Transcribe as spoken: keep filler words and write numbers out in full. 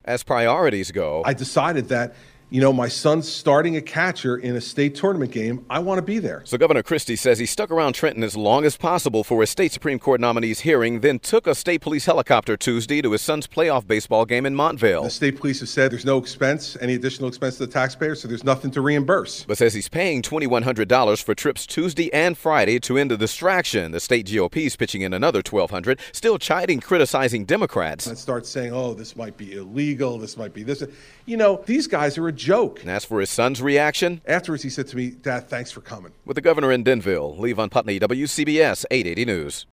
As priorities go, I decided that, you know, my son's starting a catcher in a state tournament game. I want to be there. So Governor Christie says he stuck around Trenton as long as possible for his state Supreme Court nominee's hearing, then took a state police helicopter Tuesday to his son's playoff baseball game in Montvale. The state police have said there's no expense, any additional expense to the taxpayer, so there's nothing to reimburse. But says he's paying twenty-one hundred dollars for trips Tuesday and Friday to end the distraction. The state G O P's pitching in another twelve hundred dollars, still chiding, criticizing Democrats. And start saying, oh, this might be illegal, this might be this. You know, these guys are a joke. And as for his son's reaction, afterwards he said to me, Dad, thanks for coming. With the governor in Denville, Levon Putney, W C B S eight eighty News.